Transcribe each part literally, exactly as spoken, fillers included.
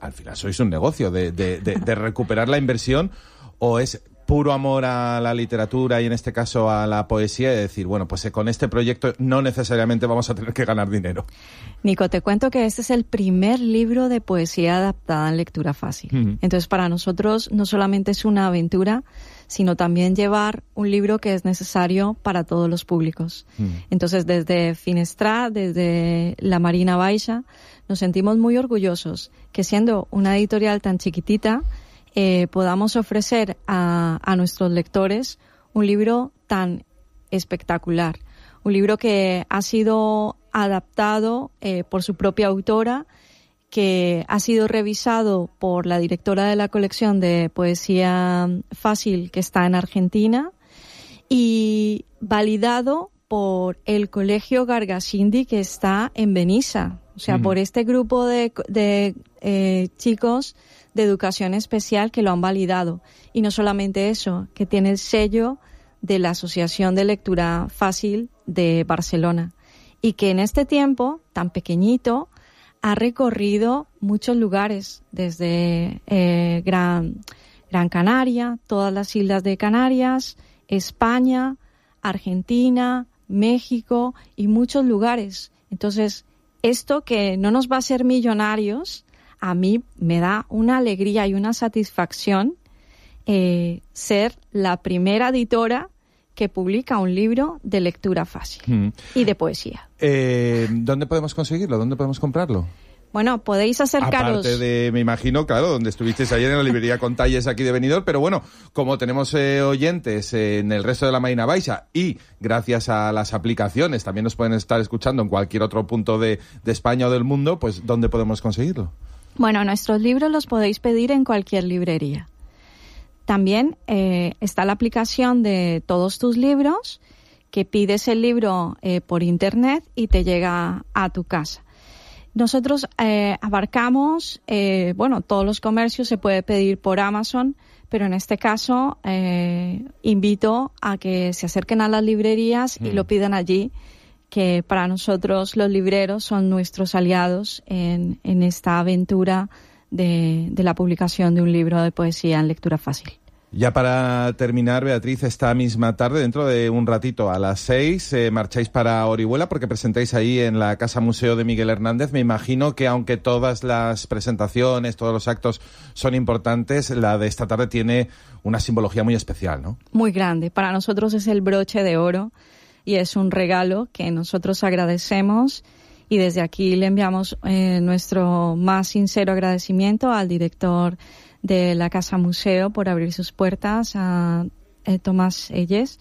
al final sois un negocio de, de, de, de recuperar la inversión, o es puro amor a la literatura y en este caso a la poesía, y decir, bueno, pues con este proyecto no necesariamente vamos a tener que ganar dinero. Nico, te cuento que este es el primer libro de poesía adaptada en lectura fácil. Uh-huh. Entonces, para nosotros no solamente es una aventura, sino también llevar un libro que es necesario para todos los públicos. Uh-huh. Entonces, desde Finestrat, desde la Marina Baixa, nos sentimos muy orgullosos que siendo una editorial tan chiquitita, Eh, podamos ofrecer a, a nuestros lectores un libro tan espectacular, un libro que ha sido adaptado eh, por su propia autora, que ha sido revisado por la directora de la colección de poesía fácil que está en Argentina y validado por el Colegio Gargasindi que está en Benissa, o sea, uh-huh. por este grupo de, de eh, chicos de educación especial que lo han validado. Y no solamente eso, que tiene el sello de la Asociación de Lectura Fácil de Barcelona. Y que en este tiempo tan pequeñito ha recorrido muchos lugares, desde eh, Gran, Gran Canaria, todas las islas de Canarias, España, Argentina, México y muchos lugares. Entonces, esto que no nos va a hacer millonarios, a mí me da una alegría y una satisfacción eh, ser la primera editora que publica un libro de lectura fácil mm. y de poesía. Eh, ¿Dónde podemos conseguirlo? ¿Dónde podemos comprarlo? Bueno, podéis acercaros... Aparte de, me imagino, claro, donde estuvisteis ayer en la librería Contalles aquí de Benidorm, pero bueno, como tenemos eh, oyentes eh, en el resto de la Marina Baixa y gracias a las aplicaciones también nos pueden estar escuchando en cualquier otro punto de, de España o del mundo, pues ¿dónde podemos conseguirlo? Bueno, nuestros libros los podéis pedir en cualquier librería. También eh, está la aplicación de Todos tus libros, que pides el libro eh, por internet y te llega a tu casa. Nosotros eh, abarcamos, eh, bueno, todos los comercios, se puede pedir por Amazon, pero en este caso eh, invito a que se acerquen a las librerías mm. y lo pidan allí, que para nosotros los libreros son nuestros aliados en, en esta aventura de, de la publicación de un libro de poesía en lectura fácil. Ya para terminar, Beatriz, esta misma tarde, dentro de un ratito, a las seis, eh, marcháis para Orihuela porque presentáis ahí en la Casa Museo de Miguel Hernández. Me imagino que aunque todas las presentaciones, todos los actos son importantes, la de esta tarde tiene una simbología muy especial, ¿no? Muy grande. Para nosotros es el broche de oro y es un regalo que nosotros agradecemos y desde aquí le enviamos eh, nuestro más sincero agradecimiento al director de la Casa Museo por abrir sus puertas, a eh, Tomás Elles,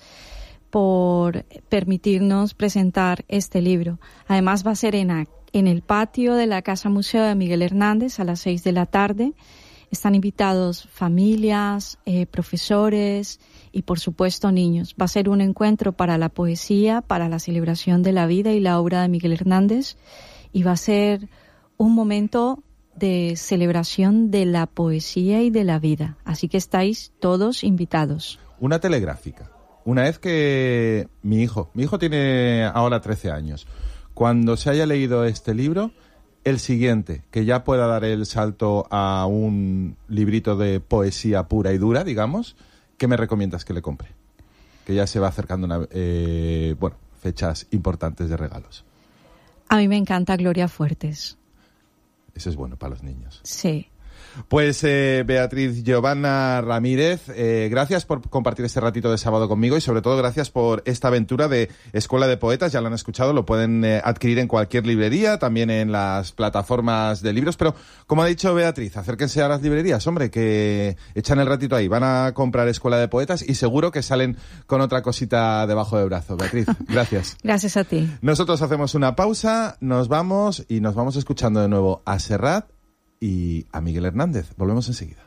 por permitirnos presentar este libro. Además va a ser en, a, en el patio de la Casa Museo de Miguel Hernández a las seis de la tarde. Están invitados familias, eh, profesores y por supuesto niños. Va a ser un encuentro para la poesía, para la celebración de la vida y la obra de Miguel Hernández y va a ser un momento de celebración de la poesía y de la vida. Así que estáis todos invitados. Una telegráfica. Una vez que mi hijo, mi hijo tiene ahora trece años, cuando se haya leído este libro, el siguiente, que ya pueda dar el salto a un librito de poesía pura y dura, digamos, ¿qué me recomiendas que le compre? Que ya se va acercando una, eh, bueno, fechas importantes de regalos. A mí me encanta Gloria Fuertes. Eso es bueno para los niños. Sí. Pues eh, Beatriz Giovanna Ramírez, eh, gracias por compartir este ratito de sábado conmigo y sobre todo gracias por esta aventura de Escuela de Poetas. Ya lo han escuchado, lo pueden eh, adquirir en cualquier librería, también en las plataformas de libros, pero como ha dicho Beatriz, acérquense a las librerías, hombre, que echan el ratito ahí, van a comprar Escuela de Poetas y seguro que salen con otra cosita debajo del brazo. Beatriz, gracias. Gracias a ti. Nosotros hacemos una pausa, nos vamos y nos vamos escuchando de nuevo a Serrat y a Miguel Hernández. Volvemos enseguida.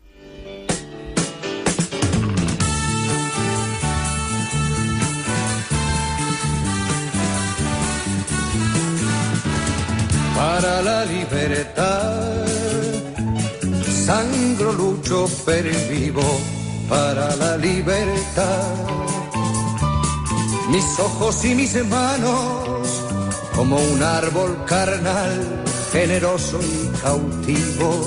Para la libertad sangro, lucho, pero vivo para la libertad. Mis ojos y mis manos como un árbol carnal, generoso y cautivo.